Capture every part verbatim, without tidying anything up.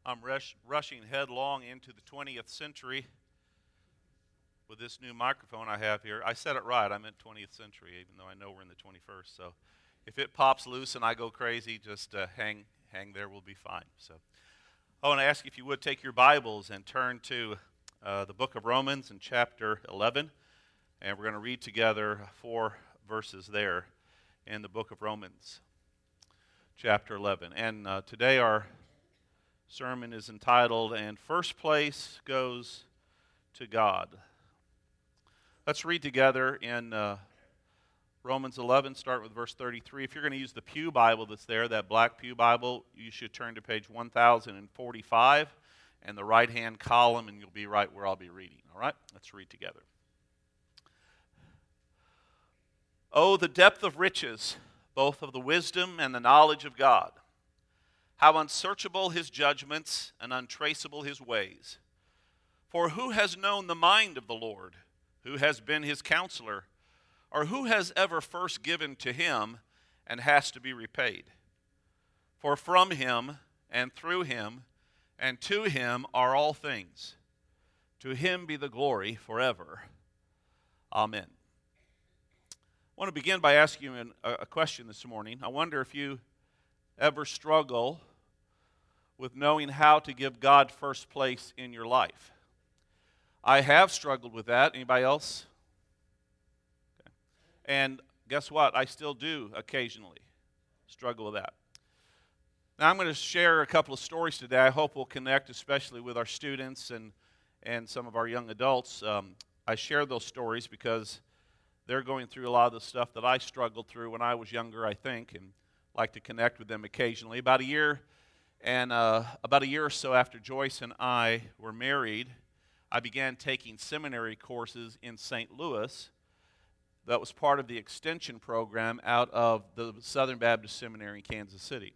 I'm rush, rushing headlong into the twentieth century with this new microphone I have here. I said it right. I meant twentieth century, even though I know we're in the twenty-first. So if it pops loose and I go crazy, just uh, hang hang there. We'll be fine. So I want to ask you if you would take your Bibles and turn to uh, the book of Romans in chapter eleven. And we're going to read together four verses there in the book of Romans, chapter eleven. And uh, today our sermon is entitled, "And First Place Goes to God." Let's read together in uh, Romans eleven, start with verse thirty-three. If you're going to use the Pew Bible that's there, that black Pew Bible, you should turn to page one thousand forty-five and the right-hand column, and you'll be right where I'll be reading. All right? Let's read together. "Oh, the depth of riches, both of the wisdom and the knowledge of God! How unsearchable his judgments and untraceable his ways! For who has known the mind of the Lord? Who has been his counselor? Or who has ever first given to him and has to be repaid? For from him and through him and to him are all things. To him be the glory forever. Amen." I want to begin by asking you a question this morning. I wonder if you ever struggle with knowing how to give God first place in your life. I have struggled with that. Anybody else? Okay. And guess what? I still do occasionally struggle with that. Now I'm going to share a couple of stories today. I hope we'll connect, especially with our students and, and some of our young adults. Um, I share those stories because they're going through a lot of the stuff that I struggled through when I was younger, I think, and like to connect with them occasionally. About a year and uh, about a year or so after Joyce and I were married, I began taking seminary courses in Saint Louis. That was part of the extension program out of the Southern Baptist Seminary in Kansas City.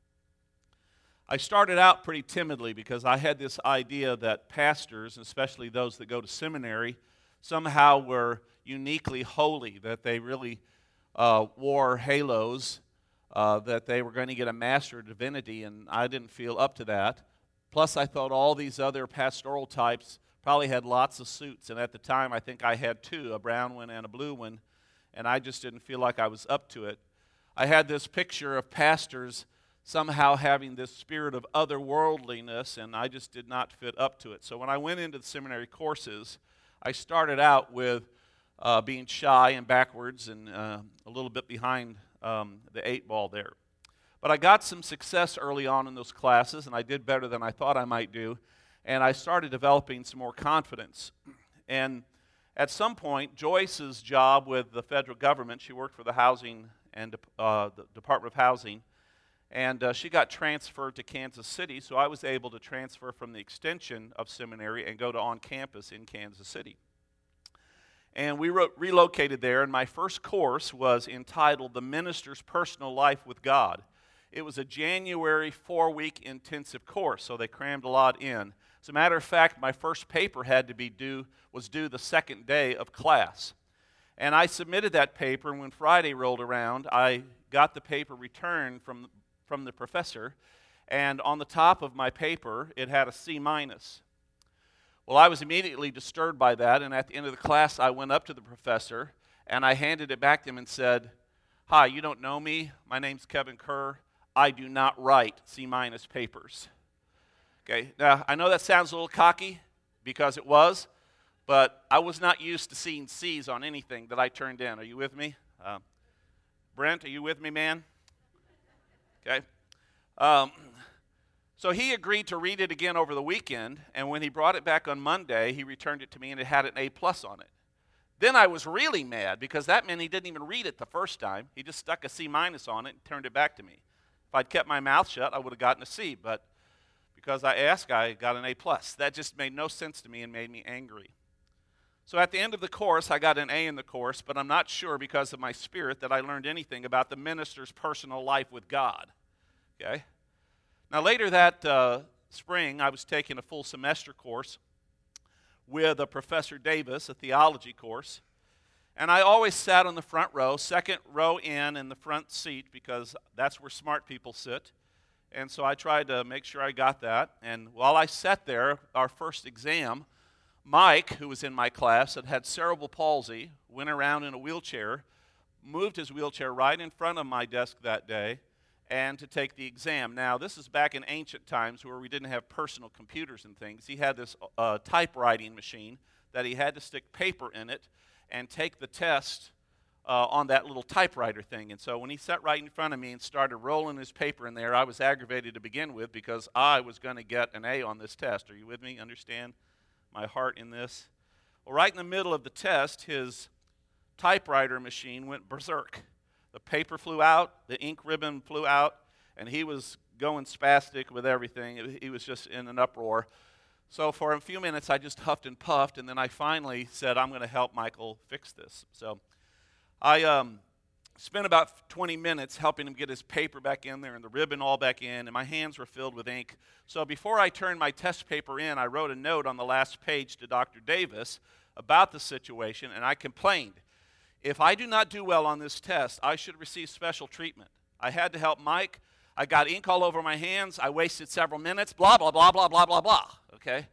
I started out pretty timidly because I had this idea that pastors, especially those that go to seminary, somehow were uniquely holy, that they really uh, wore halos, uh, that they were going to get a Master of Divinity, and I didn't feel up to that. Plus, I thought all these other pastoral types probably had lots of suits, and at the time, I think I had two, a brown one and a blue one, and I just didn't feel like I was up to it. I had this picture of pastors somehow having this spirit of otherworldliness, and I just did not fit up to it. So when I went into the seminary courses, I started out with uh, being shy and backwards and uh, a little bit behind um, the eight ball there. But I got some success early on in those classes, and I did better than I thought I might do, and I started developing some more confidence. And at some point, Joyce's job with the federal government, she worked for the Housing and uh, the Department of Housing, and uh, she got transferred to Kansas City, so I was able to transfer from the extension of seminary and go to on campus in Kansas City. And we re- relocated there, and my first course was entitled The Minister's Personal Life with God. It was a January four-week intensive course, so they crammed a lot in. As a matter of fact, my first paper had to be due, was due the second day of class. And I submitted that paper, and when Friday rolled around, I got the paper returned from, from the professor, and on the top of my paper, it had a C minus. Well, I was immediately disturbed by that, and at the end of the class, I went up to the professor, and I handed it back to him and said, "Hi, you don't know me. My name's Kevin Kerr. I do not write C minus papers." Okay, now I know that sounds a little cocky, because it was, but I was not used to seeing C's on anything that I turned in. Are you with me? Uh, Brent, are you with me, man? Okay. Um, so he agreed to read it again over the weekend, and when he brought it back on Monday, he returned it to me, and it had an A plus on it. Then I was really mad, because that meant he didn't even read it the first time. He just stuck a C minus on it and turned it back to me. If I'd kept my mouth shut, I would have gotten a C, but because I asked, I got an A plus. That just made no sense to me and made me angry. So at the end of the course, I got an A in the course, but I'm not sure because of my spirit that I learned anything about the minister's personal life with God. Okay? Now later that uh, spring, I was taking a full semester course with a Professor Davis, a theology course, and I always sat on the front row, second row in in the front seat, because that's where smart people sit. And so I tried to make sure I got that. And while I sat there, our first exam, Mike, who was in my class, had had cerebral palsy, went around in a wheelchair, moved his wheelchair right in front of my desk that day, and to take the exam. Now, this is back in ancient times where we didn't have personal computers and things. He had this uh, typewriting machine that he had to stick paper in it and take the test uh, on that little typewriter thing. And so when he sat right in front of me and started rolling his paper in there, I was aggravated to begin with because I was going to get an A on this test. Are you with me? Understand my heart in this? Well, right in the middle of the test, his typewriter machine went berserk. The paper flew out, the ink ribbon flew out, and he was going spastic with everything. He was just in an uproar. So for a few minutes, I just huffed and puffed, and then I finally said, I'm going to help Michael fix this. So I um, spent about twenty minutes helping him get his paper back in there and the ribbon all back in, and my hands were filled with ink. So before I turned my test paper in, I wrote a note on the last page to Doctor Davis about the situation, and I complained. If I do not do well on this test, I should receive special treatment. I had to help Mike. I got ink all over my hands. I wasted several minutes, blah, blah, blah, blah, blah, blah, blah, okay?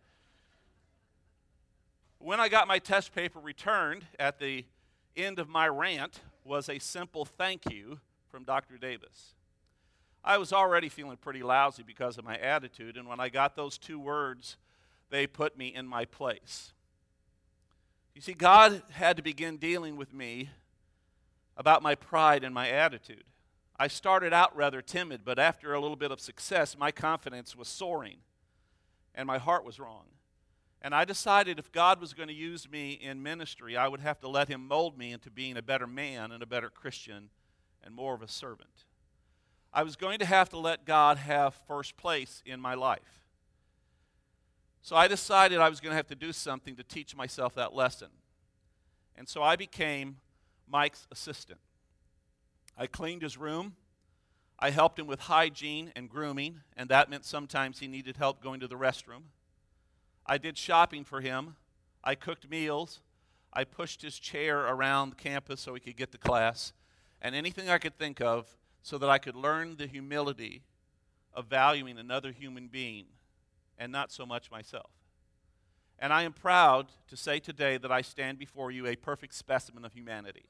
When I got my test paper returned, at the end of my rant was a simple thank you from Doctor Davis. I was already feeling pretty lousy because of my attitude, and when I got those two words, they put me in my place. You see, God had to begin dealing with me about my pride and my attitude. I started out rather timid, but after a little bit of success, my confidence was soaring, and my heart was wrong. And I decided if God was going to use me in ministry, I would have to let him mold me into being a better man and a better Christian and more of a servant. I was going to have to let God have first place in my life. So I decided I was going to have to do something to teach myself that lesson. And so I became Mike's assistant. I cleaned his room. I helped him with hygiene and grooming, and that meant sometimes he needed help going to the restroom. I did shopping for him. I cooked meals. I pushed his chair around campus so he could get to class, and anything I could think of so that I could learn the humility of valuing another human being and not so much myself. And I am proud to say today that I stand before you a perfect specimen of humanity.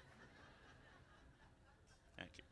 Thank you.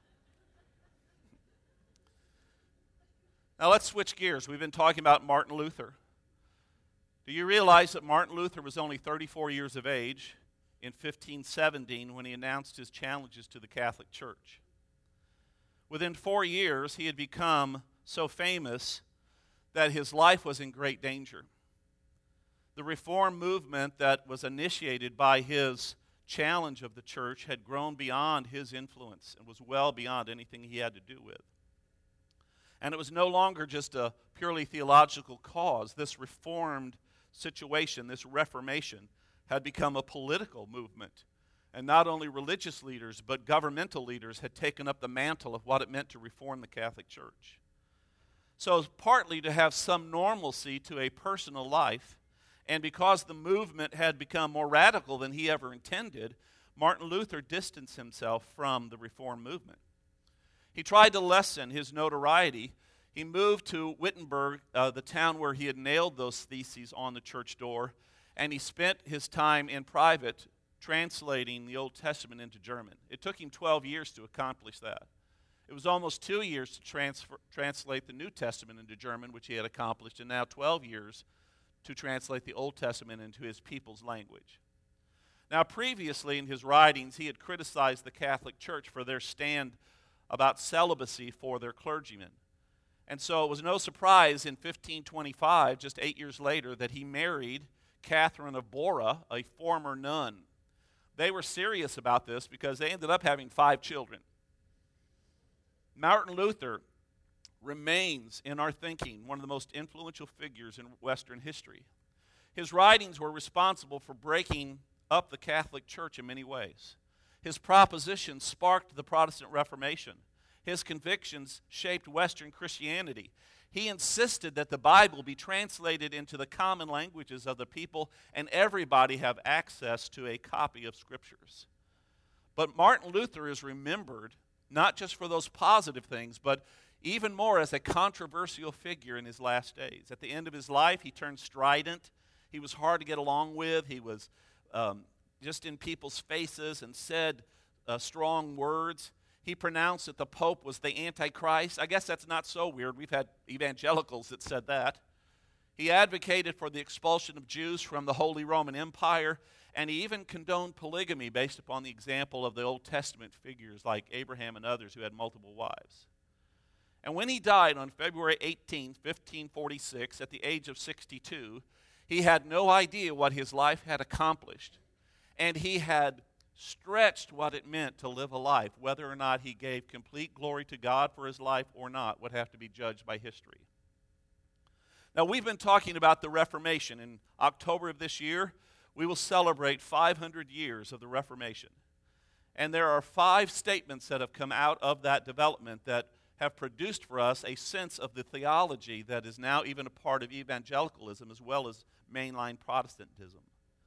Now let's switch gears. We've been talking about Martin Luther. Do you realize that Martin Luther was only thirty-four years of age in fifteen seventeen when he announced his challenges to the Catholic Church? Within four years, he had become so famous that his life was in great danger. The reform movement that was initiated by his challenge of the church had grown beyond his influence and was well beyond anything he had to do with. And it was no longer just a purely theological cause. This reformed situation, this reformation, had become a political movement. And not only religious leaders, but governmental leaders had taken up the mantle of what it meant to reform the Catholic Church. So partly to have some normalcy to a personal life, and because the movement had become more radical than he ever intended, Martin Luther distanced himself from the reform movement. He tried to lessen his notoriety. He moved to Wittenberg, uh, the town where he had nailed those theses on the church door, and he spent his time in private translating the Old Testament into German. It took him twelve years to accomplish that. It was almost two years to transfer, translate the New Testament into German, which he had accomplished, and now twelve years to translate the Old Testament into his people's language. Now, previously in his writings, he had criticized the Catholic Church for their stand about celibacy for their clergymen. And so it was no surprise in fifteen twenty-five, just eight years later, that he married Catherine of Bora, a former nun. They were serious about this because they ended up having five children. Martin Luther remains in our thinking one of the most influential figures in Western history. His writings were responsible for breaking up the Catholic Church in many ways. His propositions sparked the Protestant Reformation. His convictions shaped Western Christianity. He insisted that the Bible be translated into the common languages of the people and everybody have access to a copy of Scriptures. But Martin Luther is remembered not just for those positive things, but even more as a controversial figure in his last days. At the end of his life, he turned strident. He was hard to get along with. He was um, just in people's faces and said uh, strong words. He pronounced that the Pope was the Antichrist. I guess that's not so weird. We've had evangelicals that said that. He advocated for the expulsion of Jews from the Holy Roman Empire, and he even condoned polygamy based upon the example of the Old Testament figures like Abraham and others who had multiple wives. And when he died on February eighteenth, fifteen forty-six, at the age of sixty-two, he had no idea what his life had accomplished, and he had stretched what it meant to live a life. Whether or not he gave complete glory to God for his life or not would have to be judged by history. Now, we've been talking about the Reformation. In October of this year, we will celebrate five hundred years of the Reformation. And there are five statements that have come out of that development that have produced for us a sense of the theology that is now even a part of evangelicalism as well as mainline Protestantism.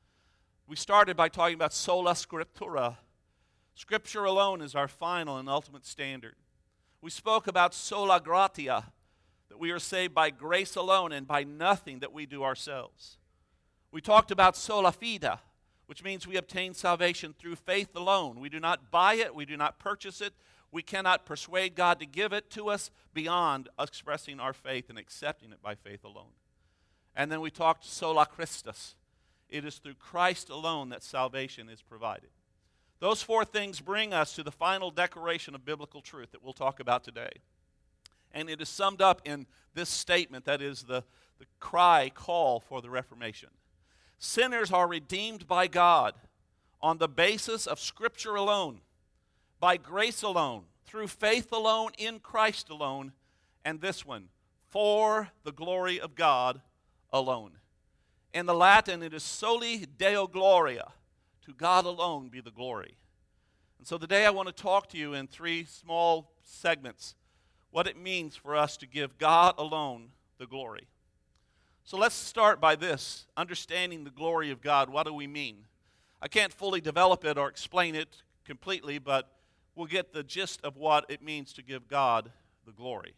We started by talking about sola scriptura. Scripture alone is our final and ultimate standard. We spoke about sola gratia, that we are saved by grace alone and by nothing that we do ourselves. We talked about sola fide, which means we obtain salvation through faith alone. We do not buy it, we do not purchase it. We cannot persuade God to give it to us beyond expressing our faith and accepting it by faith alone. And then we talked sola Christus. It is through Christ alone that salvation is provided. Those four things bring us to the final declaration of biblical truth that we'll talk about today. And it is summed up in this statement that is the, the cry, call for the Reformation. Sinners are redeemed by God on the basis of Scripture alone, by grace alone, through faith alone, in Christ alone, and this one, for the glory of God alone. In the Latin, it is soli Deo gloria, to God alone be the glory. And so today I want to talk to you in three small segments, what it means for us to give God alone the glory. So let's start by this, understanding the glory of God. What do we mean? I can't fully develop it or explain it completely, but we'll get the gist of what it means to give God the glory.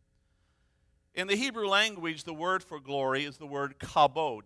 In the Hebrew language, the word for glory is the word kabod,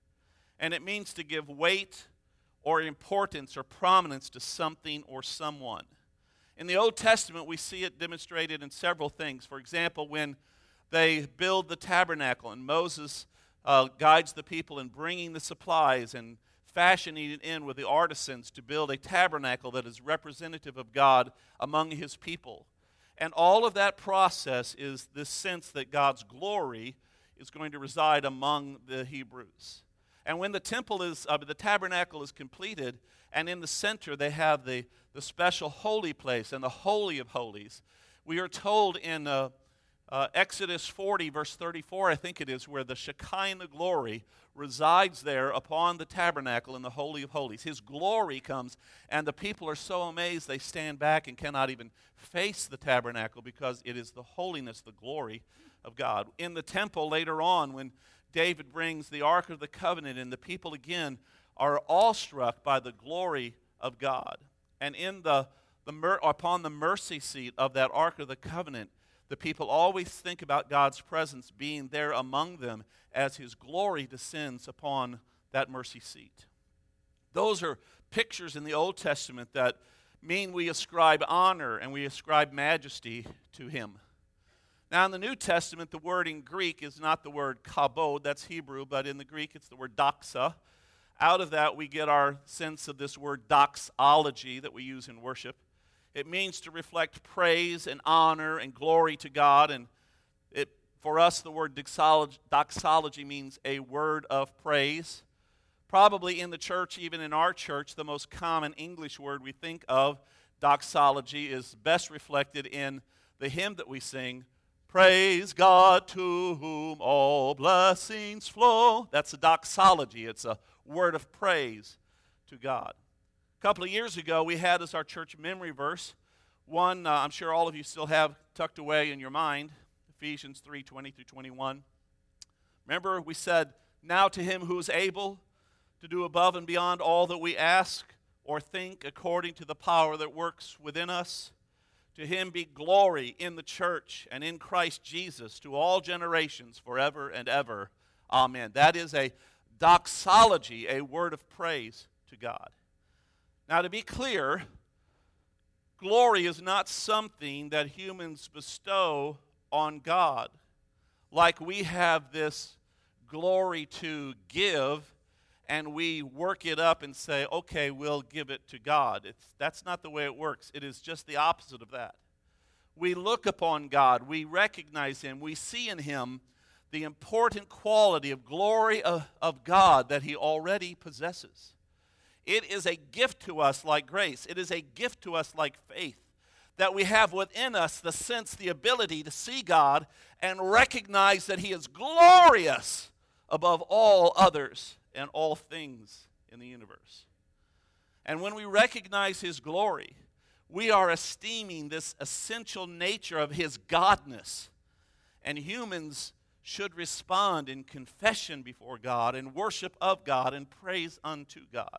and it means to give weight or importance or prominence to something or someone. In the Old Testament, we see it demonstrated in several things. For example, when they build the tabernacle and Moses uh, guides the people in bringing the supplies and fashioning it in with the artisans to build a tabernacle that is representative of God among his people. And all of that process is this sense that God's glory is going to reside among the Hebrews. And when the temple is, uh, the tabernacle is completed, and in the center they have the, the special holy place and the Holy of Holies, we are told in uh, uh, Exodus forty, verse thirty-four, I think it is, where the Shekinah glory resides there upon the tabernacle in the Holy of Holies. His glory comes, and the people are so amazed they stand back and cannot even face the tabernacle because it is the holiness, the glory of God. In the temple later on, when David brings the Ark of the Covenant, and the people again are awestruck by the glory of God. And in the, the mer- upon the mercy seat of that Ark of the Covenant, the people always think about God's presence being there among them as his glory descends upon that mercy seat. Those are pictures in the Old Testament that mean we ascribe honor and we ascribe majesty to him. Now, in the New Testament, the word in Greek is not the word kabod, that's Hebrew, but in the Greek it's the word doxa. Out of that, we get our sense of this word doxology that we use in worship. It means to reflect praise and honor and glory to God, and it, for us, the word doxology, doxology means a word of praise. Probably in the church, even in our church, the most common English word we think of, doxology, is best reflected in the hymn that we sing, "Praise God to whom all blessings flow." That's a doxology. It's a word of praise to God. A couple of years ago, we had as our church memory verse, one uh, I'm sure all of you still have tucked away in your mind, Ephesians three twenty through twenty-one. Remember, we said, "Now to him who is able to do above and beyond all that we ask or think according to the power that works within us. To him be glory in the church and in Christ Jesus to all generations forever and ever. Amen. That is a doxology, a word of praise to God. Now, to be clear, glory is not something that humans bestow on God. Like we have this glory to give, and we work it up and say, okay, we'll give it to God. It's, that's not the way it works. It is just the opposite of that. We look upon God. We recognize him. We see in him the important quality of glory of, of God that he already possesses. It is a gift to us like grace. It is a gift to us like faith, that we have within us the sense, the ability to see God and recognize that he is glorious above all others and all things in the universe. And when we recognize his glory, we are esteeming this essential nature of his godness. And humans should respond in confession before God and worship of God and praise unto God.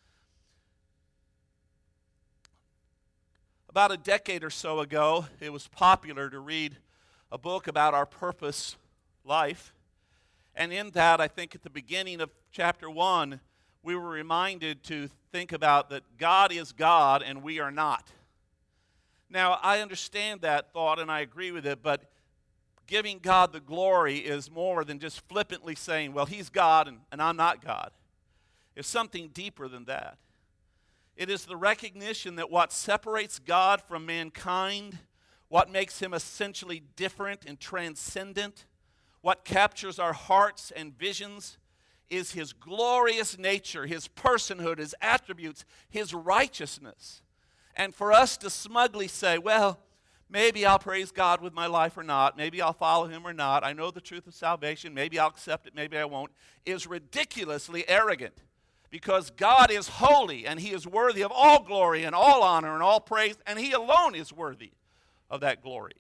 About a decade or so ago, it was popular to read a book about our purpose life. And in that, I think at the beginning of chapter one, we were reminded to think about that God is God and we are not. Now, I understand that thought and I agree with it, but giving God the glory is more than just flippantly saying, well, he's God and, and I'm not God. It's something deeper than that. It is the recognition that what separates God from mankind, what makes him essentially different and transcendent, what captures our hearts and visions, is his glorious nature, his personhood, his attributes, his righteousness. And for us to smugly say, well, maybe I'll praise God with my life or not, maybe I'll follow him or not, I know the truth of salvation, maybe I'll accept it, maybe I won't, is ridiculously arrogant. Because God is holy and he is worthy of all glory and all honor and all praise, and he alone is worthy of that glory.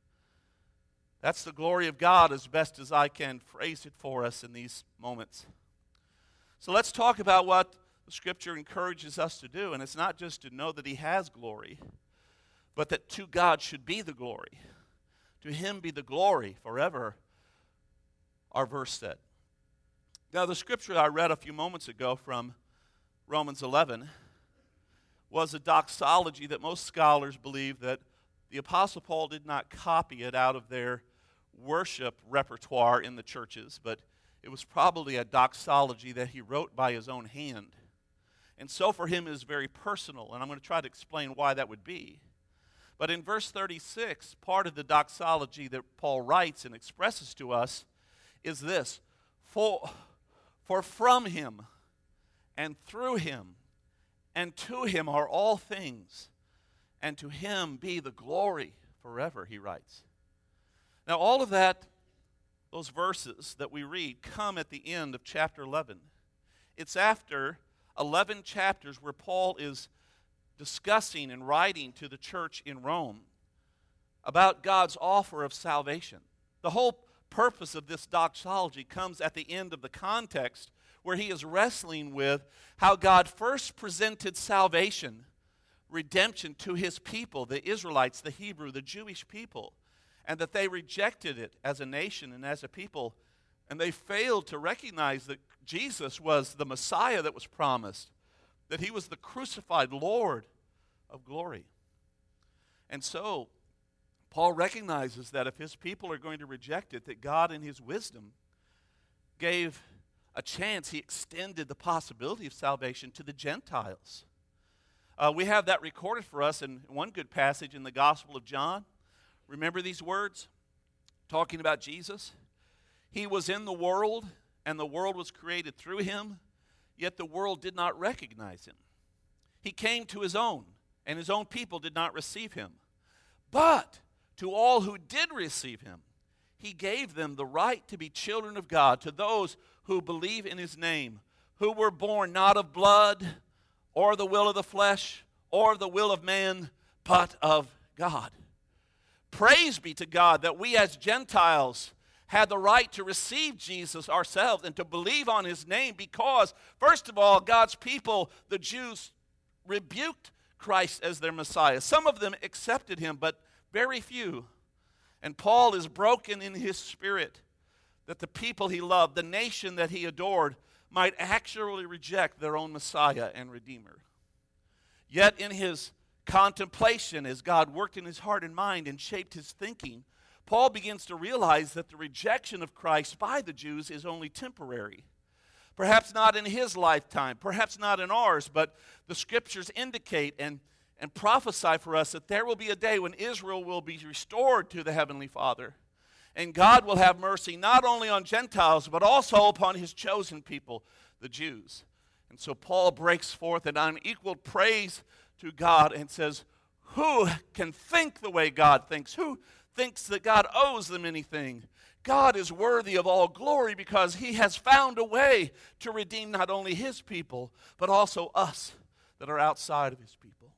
That's the glory of God as best as I can phrase it for us in these moments. So let's talk about what the Scripture encourages us to do. And it's not just to know that he has glory, but that to God should be the glory. To him be the glory forever, our verse said. Now the Scripture I read a few moments ago from Romans eleven was a doxology that most scholars believe that the Apostle Paul did not copy it out of their worship repertoire in the churches, but it was probably a doxology that he wrote by his own hand. And so for him it is very personal, and I'm going to try to explain why that would be. But in verse thirty-six, part of the doxology that Paul writes and expresses to us is this: For, for from him and through him and to him are all things, and to him be the glory forever, he writes. Now, all of that, those verses that we read, come at the end of chapter eleven. It's after eleven chapters where Paul is discussing and writing to the church in Rome about God's offer of salvation. The whole purpose of this doxology comes at the end of the context where he is wrestling with how God first presented salvation, redemption to his people, the Israelites, the Hebrew, the Jewish people, and that they rejected it as a nation and as a people, and they failed to recognize that Jesus was the Messiah that was promised, that he was the crucified Lord of glory. And so, Paul recognizes that if his people are going to reject it, that God in his wisdom gave a chance. He extended the possibility of salvation to the Gentiles. Uh, we have that recorded for us in one good passage in the Gospel of John. Remember these words? Talking about Jesus. He was in the world, and the world was created through him, yet the world did not recognize him. He came to his own, and his own people did not receive him. But to all who did receive him, he gave them the right to be children of God, to those who believe in his name, who were born not of blood, or the will of the flesh, or the will of man, but of God. Praise be to God that we as Gentiles had the right to receive Jesus ourselves and to believe on his name because, first of all, God's people, the Jews, rebuked Christ as their Messiah. Some of them accepted him, but very few. And Paul is broken in his spirit that the people he loved, the nation that he adored, might actually reject their own Messiah and Redeemer. Yet in his contemplation, as God worked in his heart and mind and shaped his thinking, Paul begins to realize that the rejection of Christ by the Jews is only temporary. Perhaps not in his lifetime, perhaps not in ours, but the scriptures indicate and, and prophesy for us that there will be a day when Israel will be restored to the Heavenly Father. And God will have mercy not only on Gentiles, but also upon his chosen people, the Jews. And so Paul breaks forth in unequaled praise to God and says, who can think the way God thinks? Who thinks that God owes them anything? God is worthy of all glory because he has found a way to redeem not only his people, but also us that are outside of his people.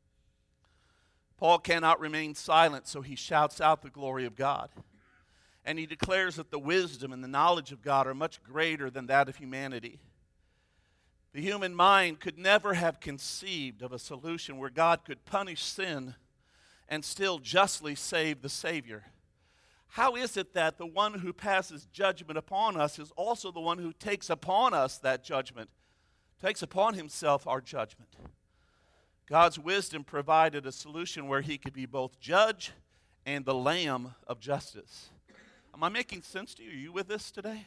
Paul cannot remain silent, so he shouts out the glory of God. And he declares that the wisdom and the knowledge of God are much greater than that of humanity. The human mind could never have conceived of a solution where God could punish sin and still justly save the Savior. How is it that the one who passes judgment upon us is also the one who takes upon us that judgment, takes upon himself our judgment? God's wisdom provided a solution where he could be both judge and the Lamb of justice. Am I making sense to you? Are you with us today?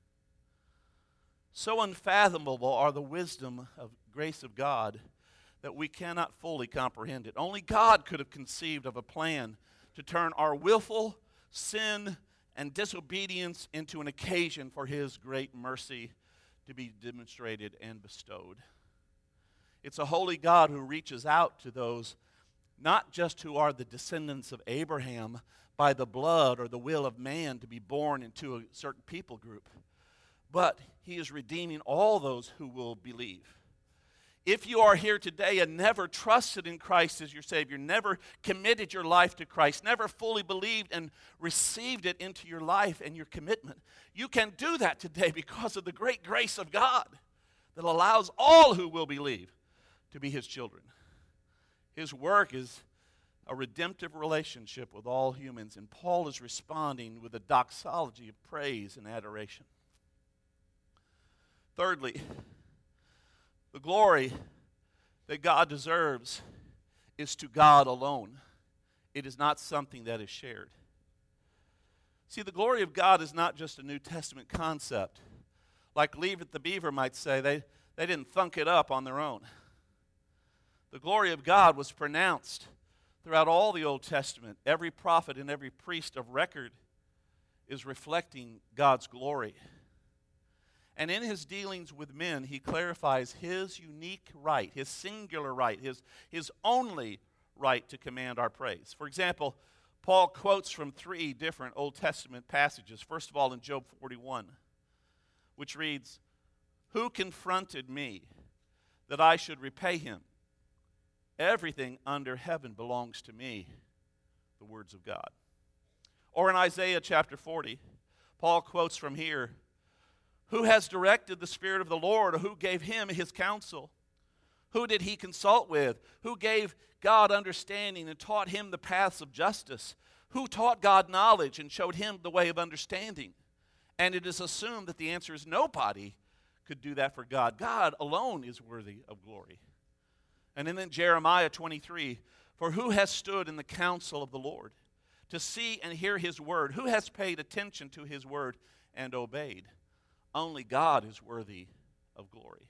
So unfathomable are the wisdom of grace of God that we cannot fully comprehend it. Only God could have conceived of a plan to turn our willful sin and disobedience into an occasion for his great mercy to be demonstrated and bestowed. It's a holy God who reaches out to those not just who are the descendants of Abraham by the blood or the will of man to be born into a certain people group, but he is redeeming all those who will believe. If you are here today and never trusted in Christ as your Savior, never committed your life to Christ, never fully believed and received it into your life and your commitment, you can do that today because of the great grace of God that allows all who will believe to be his children. His work is a redemptive relationship with all humans, and Paul is responding with a doxology of praise and adoration. Thirdly, the glory that God deserves is to God alone. It is not something that is shared. See, the glory of God is not just a New Testament concept. Like Leave It the Beaver might say, they, they didn't thunk it up on their own. The glory of God was pronounced throughout all the Old Testament. Every prophet and every priest of record is reflecting God's glory. And in his dealings with men, he clarifies his unique right, his singular right, his, his only right to command our praise. For example, Paul quotes from three different Old Testament passages. First of all, in Job forty-one, which reads, "Who confronted me that I should repay him? Everything under heaven belongs to me," the words of God. Or in Isaiah chapter forty, Paul quotes from here, "Who has directed the Spirit of the Lord, or who gave him his counsel? Who did he consult with? Who gave God understanding and taught him the paths of justice? Who taught God knowledge and showed him the way of understanding?" And it is assumed that the answer is nobody could do that for God. God alone is worthy of glory. And then in Jeremiah twenty-three, "For who has stood in the counsel of the Lord to see and hear his word? Who has paid attention to his word and obeyed? Only God is worthy of glory."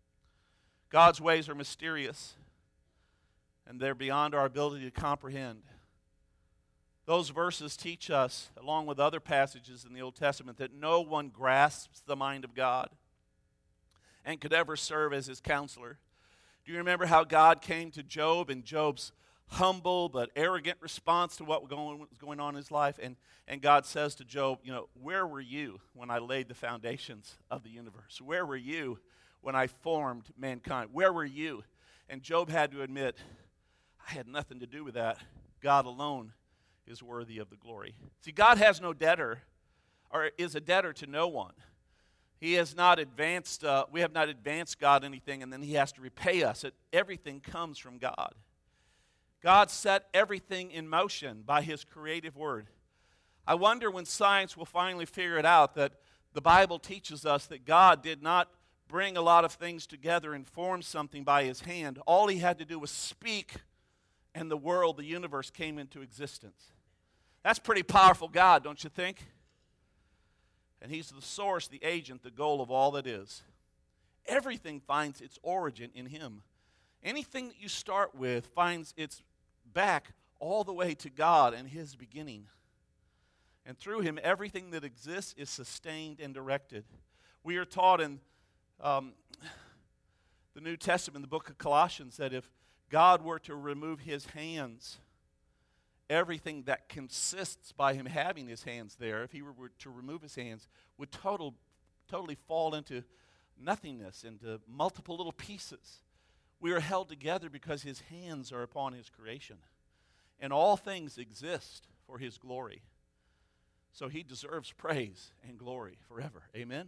God's ways are mysterious, and they're beyond our ability to comprehend. Those verses teach us, along with other passages in the Old Testament, that no one grasps the mind of God and could ever serve as his counselor. Do you remember how God came to Job and Job's humble but arrogant response to what was going, was going on in his life? And, and God says to Job, you know, "Where were you when I laid the foundations of the universe? Where were you when I formed mankind? Where were you?" And Job had to admit, "I had nothing to do with that. God alone is worthy of the glory." See, God has no debtor, or is a debtor to no one. He has not advanced, uh, we have not advanced God anything, and then he has to repay us. It, everything comes from God. God set everything in motion by his creative word. I wonder when science will finally figure it out that the Bible teaches us that God did not bring a lot of things together and form something by his hand. All he had to do was speak, and the world, the universe, came into existence. That's pretty powerful God, don't you think? And he's the source, the agent, the goal of all that is. Everything finds its origin in him. Anything that you start with finds its back all the way to God and his beginning. And through him, everything that exists is sustained and directed. We are taught in um, the New Testament, the book of Colossians, that if God were to remove his hands, everything that consists by him having his hands there, if he were to remove his hands, would total, totally fall into nothingness, into multiple little pieces. We are held together because his hands are upon his creation. And all things exist for his glory. So he deserves praise and glory forever. Amen?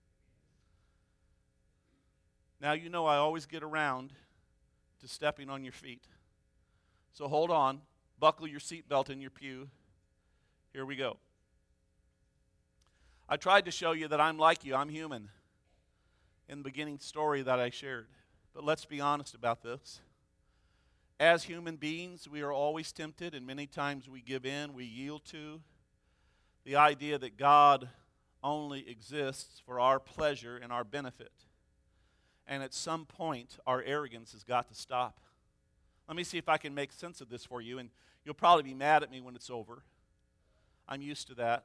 Now, you know I always get around to stepping on your feet. So hold on. Buckle your seatbelt in your pew. Here we go. I tried to show you that I'm like you. I'm human in the beginning story that I shared. But let's be honest about this. As human beings, we are always tempted, and many times we give in, we yield to the idea that God only exists for our pleasure and our benefit. And at some point, our arrogance has got to stop. Let me see if I can make sense of this for you, and you'll probably be mad at me when it's over. I'm used to that.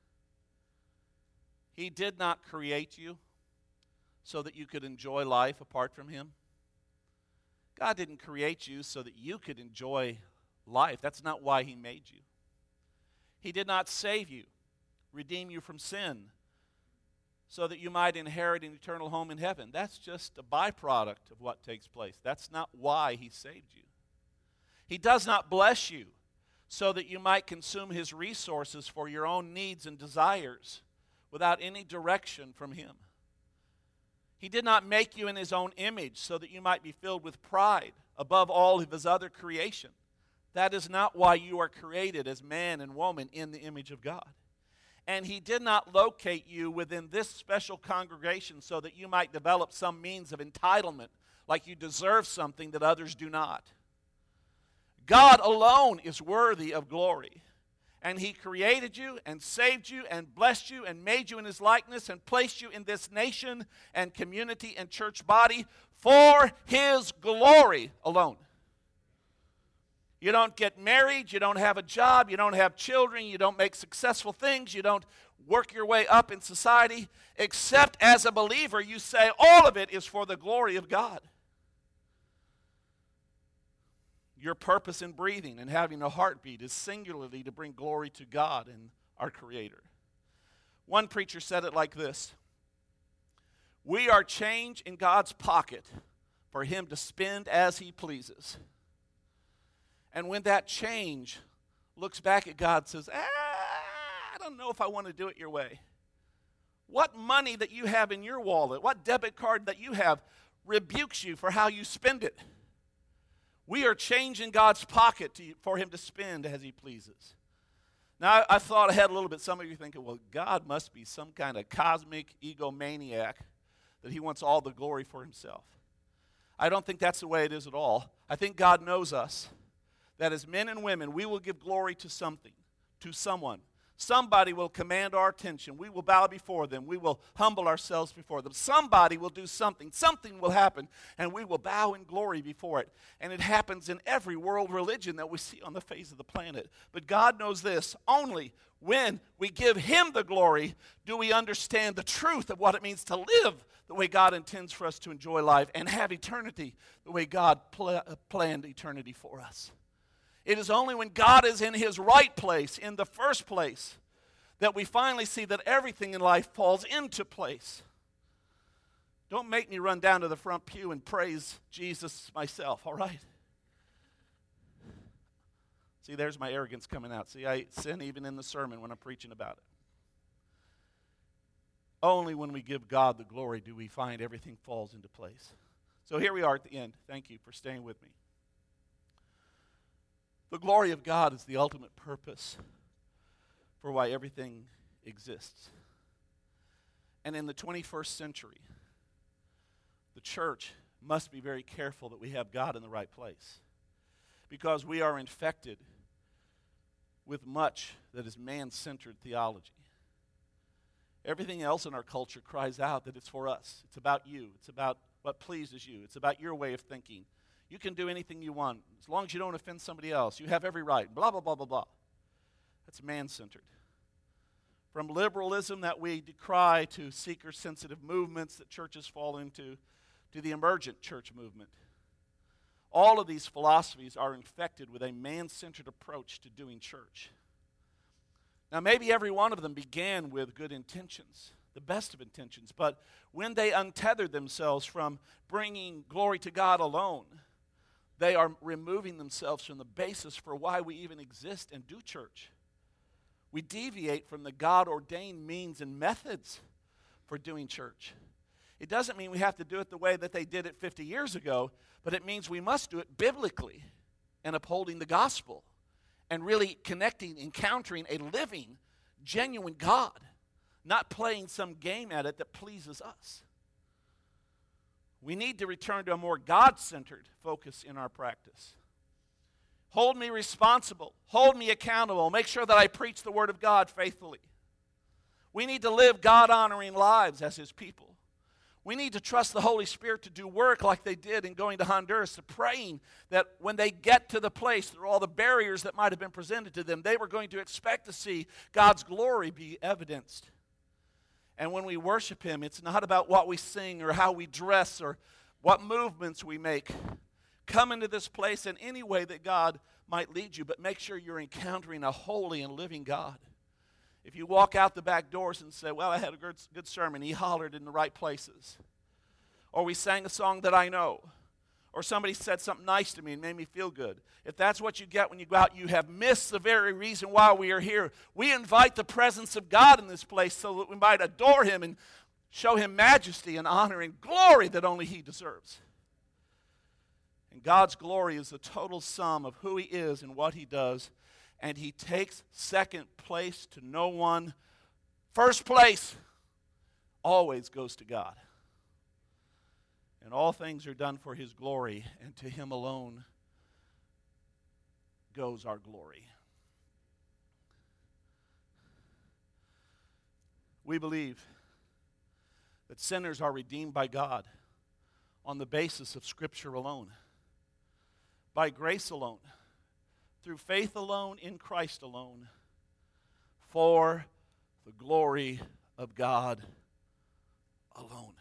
He did not create you so that you could enjoy life apart from him. God didn't create you so that you could enjoy life. That's not why he made you. He did not save you, redeem you from sin, so that you might inherit an eternal home in heaven. That's just a byproduct of what takes place. That's not why he saved you. He does not bless you so that you might consume his resources for your own needs and desires without any direction from him. He did not make you in his own image so that you might be filled with pride above all of his other creation. That is not why you are created as man and woman in the image of God. And he did not locate you within this special congregation so that you might develop some means of entitlement, like you deserve something that others do not. God alone is worthy of glory. And he created you and saved you and blessed you and made you in his likeness and placed you in this nation and community and church body for his glory alone. You don't get married, you don't have a job, you don't have children, you don't make successful things, you don't work your way up in society, except as a believer you say all of it is for the glory of God. Your purpose in breathing and having a heartbeat is singularly to bring glory to God and our Creator. One preacher said it like this: we are change in God's pocket for him to spend as he pleases. And when that change looks back at God and says, ah, I don't know if I want to do it your way. What money that you have in your wallet, what debit card that you have rebukes you for how you spend it. We are changing God's pocket to, for him to spend as he pleases. Now, I, I thought ahead a little bit. Some of you are thinking, well, God must be some kind of cosmic egomaniac that he wants all the glory for himself. I don't think that's the way it is at all. I think God knows us, that as men and women, we will give glory to something, to someone. Somebody will command our attention. We will bow before them. We will humble ourselves before them. Somebody will do something. Something will happen, and we will bow in glory before it. And it happens in every world religion that we see on the face of the planet. But God knows this: only when we give him the glory do we understand the truth of what it means to live the way God intends for us to enjoy life and have eternity the way God pl- planned eternity for us. It is only when God is in his right place, in the first place, that we finally see that everything in life falls into place. Don't make me run down to the front pew and praise Jesus myself, all right? See, there's my arrogance coming out. See, I sin even in the sermon when I'm preaching about it. Only when we give God the glory do we find everything falls into place. So here we are at the end. Thank you for staying with me. The glory of God is the ultimate purpose for why everything exists. And in the twenty-first century, the church must be very careful that we have God in the right place, because we are infected with much that is man-centered theology. Everything else in our culture cries out that it's for us. It's about you. It's about what pleases you. It's about your way of thinking. You can do anything you want as long as you don't offend somebody else. You have every right. Blah, blah, blah, blah, blah. That's man-centered. From liberalism that we decry to seeker-sensitive movements that churches fall into, to the emergent church movement. All of these philosophies are infected with a man-centered approach to doing church. Now, maybe every one of them began with good intentions, the best of intentions, but when they untethered themselves from bringing glory to God alone, they are removing themselves from the basis for why we even exist and do church. We deviate from the God-ordained means and methods for doing church. It doesn't mean we have to do it the way that they did it fifty years ago, but it means we must do it biblically and upholding the gospel and really connecting, encountering a living, genuine God, not playing some game at it that pleases us. We need to return to a more God-centered focus in our practice. Hold me responsible. Hold me accountable. Make sure that I preach the Word of God faithfully. We need to live God-honoring lives as His people. We need to trust the Holy Spirit to do work like they did in going to Honduras, to praying that when they get to the place, through all the barriers that might have been presented to them, they were going to expect to see God's glory be evidenced. And when we worship Him, it's not about what we sing or how we dress or what movements we make. Come into this place in any way that God might lead you, but make sure you're encountering a holy and living God. If you walk out the back doors and say, well, I had a good, good sermon, he hollered in the right places, or we sang a song that I know, or somebody said something nice to me and made me feel good. If that's what you get when you go out, you have missed the very reason why we are here. We invite the presence of God in this place so that we might adore Him and show Him majesty and honor and glory that only He deserves. And God's glory is the total sum of who He is and what He does. And He takes second place to no one. First place always goes to God. And all things are done for His glory, and to Him alone goes our glory. We believe that sinners are redeemed by God on the basis of Scripture alone, by grace alone, through faith alone, in Christ alone, for the glory of God alone.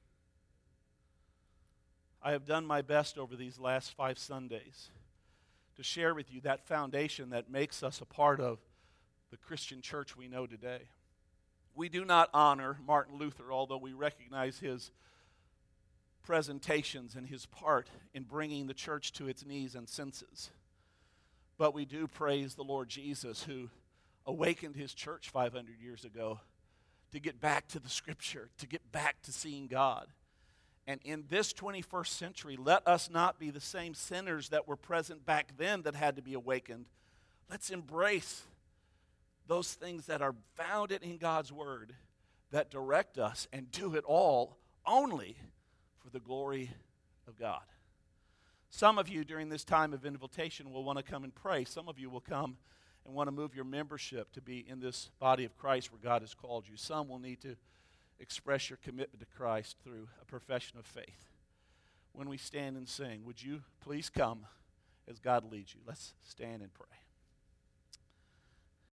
I have done my best over these last five Sundays to share with you that foundation that makes us a part of the Christian church we know today. We do not honor Martin Luther, although we recognize his presentations and his part in bringing the church to its knees and senses. But we do praise the Lord Jesus, who awakened His church five hundred years ago to get back to the Scripture, to get back to seeing God. And in this twenty-first century, let us not be the same sinners that were present back then that had to be awakened. Let's embrace those things that are founded in God's Word that direct us, and do it all only for the glory of God. Some of you during this time of invitation will want to come and pray. Some of you will come and want to move your membership to be in this body of Christ where God has called you. Some will need to express your commitment to Christ through a profession of faith. When we stand and sing, would you please come as God leads you? Let's stand and pray.